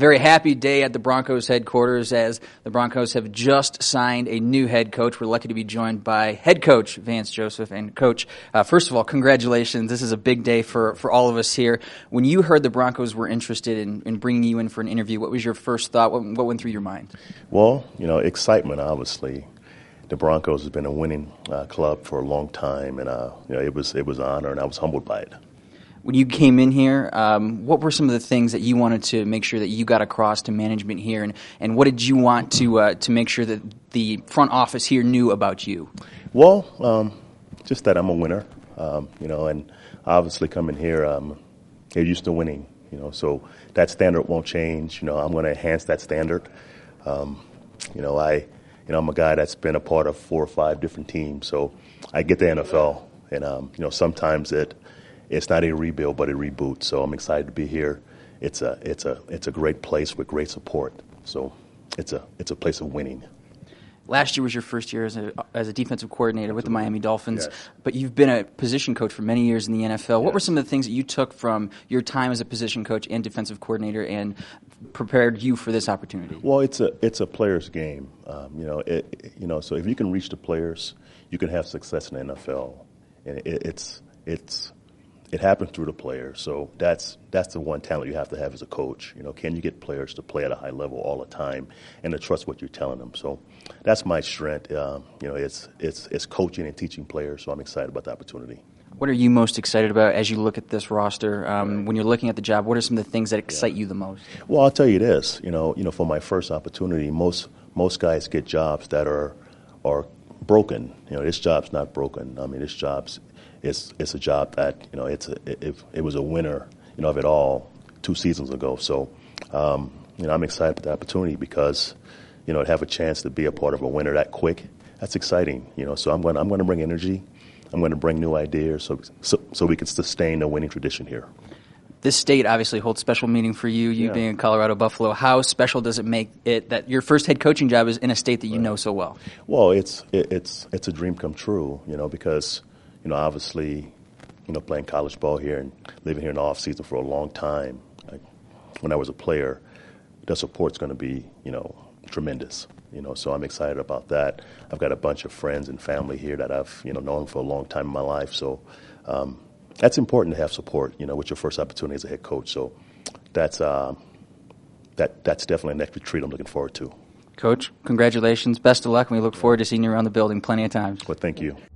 very happy day at the Broncos headquarters as the Broncos have just signed a new head coach. We're lucky to be joined by head coach Vance Joseph. And Coach, first of all, congratulations. This is a big day for all of us here. When you heard the Broncos were interested in bringing you in for an interview, what was your first thought? What went through your mind? Well, excitement, obviously. The Broncos has been a winning club for a long time, and it was an honor, and I was humbled by it. When you came in here, what were some of the things that you wanted to make sure that you got across to management here, and what did you want to make sure that the front office here knew about you? Well, just that I'm a winner, and obviously coming here, they're used to winning, so that standard won't change. I'm going to enhance that standard. I'm a guy that's been a part of 4 or 5 different teams, so I get the NFL, and sometimes it's not a rebuild but a reboot. So I'm excited to be here. It's a great place with great support. So it's a place of winning. Last year was your first year as a defensive coordinator with the Miami Dolphins, yes. But you've been a position coach for many years in the NFL. Yes. What were some of the things that you took from your time as a position coach and defensive coordinator and prepared you for this opportunity? Well, it's a player's game. So if you can reach the players, you can have success in the NFL, and it happens through the players. So that's the one talent you have to have as a coach. Can you get players to play at a high level all the time and to trust what you're telling them? So that's my strength. It's coaching and teaching players. So I'm excited about the opportunity. What are you most excited about as you look at this roster? When you're looking at the job, what are some of the things that excite you the most? Well, I'll tell you this. For my first opportunity, most guys get jobs that are broken. This job's not broken. I mean, this job's it's a job that it was a winner of it all 2 seasons ago. So I'm excited about the opportunity because to have a chance to be a part of a winner that quick, that's exciting. So I'm going to bring energy. I'm going to bring new ideas so we can sustain the winning tradition here. This state obviously holds special meaning for you. You being in Colorado, Buffalo. How special does it make it that your first head coaching job is in a state that you know so well? Well, it's a dream come true. Because obviously, playing college ball here and living here in the off season for a long time. When I was a player, the support's going to be tremendous. So I'm excited about that. I've got a bunch of friends and family here that I've known for a long time in my life. So that's important to have support. With your first opportunity as a head coach. So that's definitely an extra treat I'm looking forward to. Coach, congratulations. Best of luck, and we look forward to seeing you around the building plenty of times. Well, thank you.